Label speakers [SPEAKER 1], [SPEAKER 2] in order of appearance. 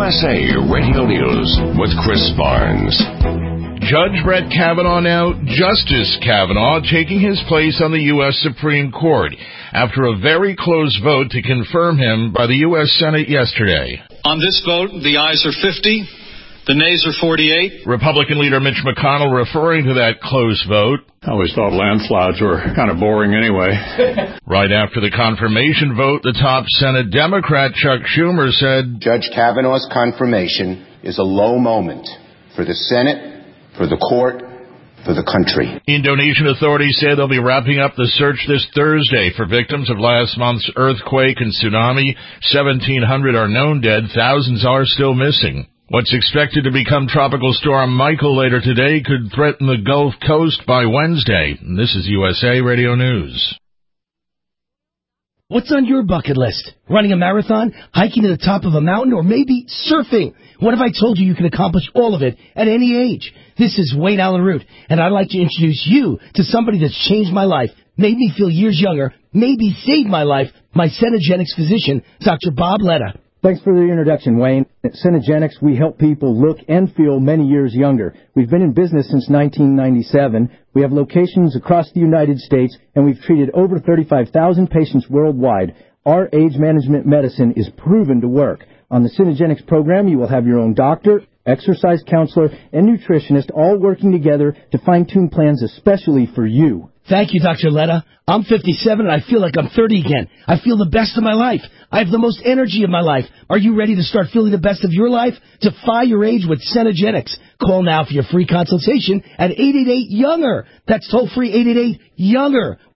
[SPEAKER 1] USA Radio News with Chris Barnes. Judge Brett Kavanaugh now Justice Kavanaugh taking his place on the U.S. Supreme Court after a very close vote to confirm him by the U.S. Senate yesterday.
[SPEAKER 2] On this vote, the ayes are 50, the nays are 48.
[SPEAKER 1] Republican leader Mitch McConnell referring to that close vote.
[SPEAKER 3] I always thought landslides were kind of boring anyway.
[SPEAKER 1] Right after the confirmation vote, the top Senate Democrat Chuck Schumer said,
[SPEAKER 4] Judge Kavanaugh's confirmation is a low moment for the Senate, for the court, for the country.
[SPEAKER 1] Indonesian authorities say they'll be wrapping up the search this Thursday for victims of last month's earthquake and tsunami. 1,700 are known dead. Thousands are still missing. What's expected to become Tropical Storm Michael later today could threaten the Gulf Coast by Wednesday. And this is USA Radio News.
[SPEAKER 5] What's on your bucket list? Running a marathon, hiking to the top of a mountain, or maybe surfing? What if I told you can accomplish all of it at any age? This is Wayne Allen Root, and I'd like to introduce you to somebody that's changed my life, made me feel years younger, maybe saved my life, my Cenegenics physician, Dr. Bob Letta.
[SPEAKER 6] Thanks for the introduction, Wayne. At Cenegenics, we help people look and feel many years younger. We've been in business since 1997. We have locations across the United States, and we've treated over 35,000 patients worldwide. Our age management medicine is proven to work. On the Cenegenics program, you will have your own doctor, exercise counselor, and nutritionist all working together to fine-tune plans especially for you.
[SPEAKER 5] Thank you, Dr. Letta. I'm 57 and I feel like I'm 30 again. I feel the best of my life. I have the most energy of my life. Are you ready to start feeling the best of your life? Defy your age with Cenegenics. Call now for your free consultation at 888-YOUNGER. That's toll-free 888-YOUNGER.